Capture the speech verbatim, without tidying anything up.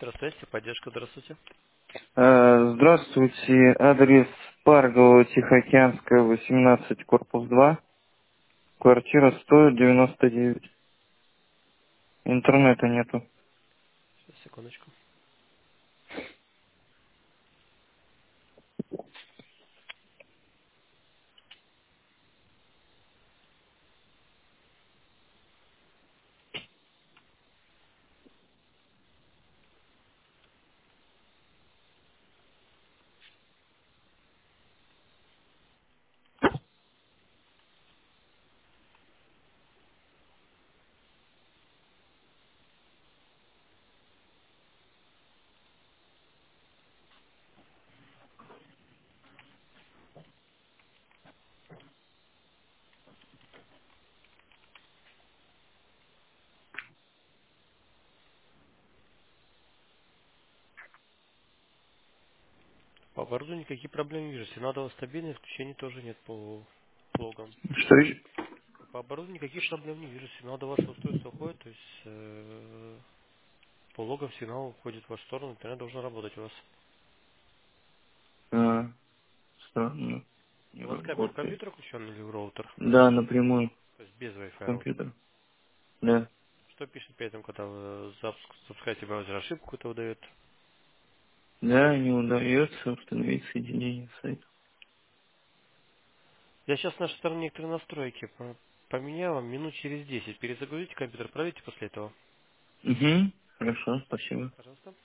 Центр связи, поддержка, здравствуйте. Э, Здравствуйте, адрес Паргова, Тихоокеанская, восемнадцать, корпус два, квартира сто девяносто девять. Интернета нету. Сейчас, секундочку. По оборудованию никаких проблем не вижу. Сигнал стабильный, включений тоже нет по логам. Что еще? По оборудованию никаких проблем не вижу. Сигнал до вашего устройства уходит, то есть э, по логам сигнал уходит в вашу сторону, интернет должен работать у вас. А, странно. Не У вас кабель в работает. компьютер включен или в роутер? Да, напрямую. То есть без Wi-Fi роутер. Компьютер. Да. Что пишет при этом, когда вы запуск- запускаете браузер, ошибку какую-то выдает? Да, не удается установить соединение с сайтом. Я сейчас в нашей стороне некоторые настройки по- поменяю вам минут через десять. Перезагрузите компьютер, проверьте после этого. Угу. Хорошо, спасибо. Пожалуйста.